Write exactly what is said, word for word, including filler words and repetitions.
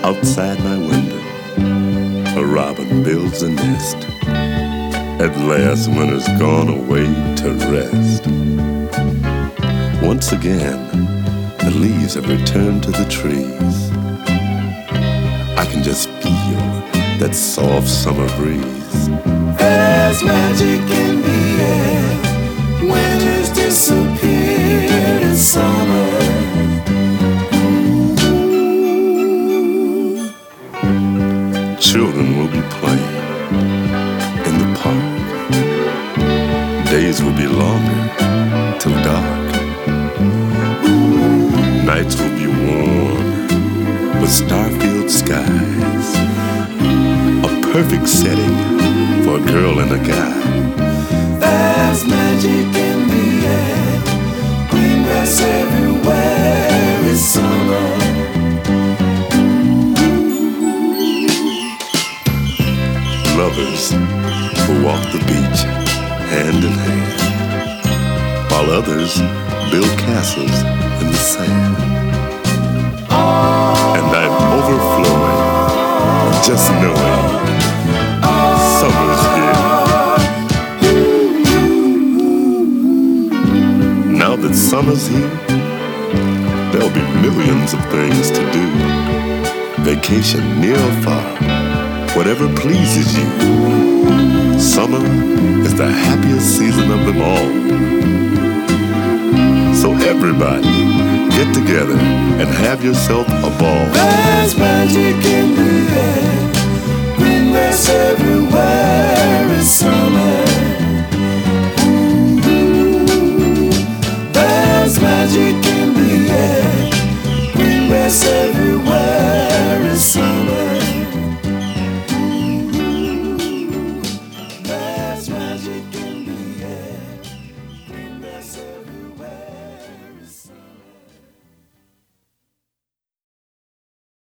Outside my window, a robin builds a nest. At last, winter's gone away to rest. Once again, the leaves have returned to the trees. I can just feel that soft summer breeze. There's magic in the air. Winter's disappeared in summer. Children will be playing in the park. Days will be longer till dark. Nights will be warm with star-filled skies. A perfect setting for a girl and a guy. There's magic in the air. Green grass everywhere is summer. Lovers who walk the beach hand in hand, while others build castles in the sand. And I'm overflowing, just knowing summer's here. Now that summer's here, there'll be millions of things to do. Vacation near or far, whatever pleases you. Summer is the happiest season of them all. So everybody, get together and have yourself a ball. There's magic in the air. Green grass everywhere is summer. There's magic in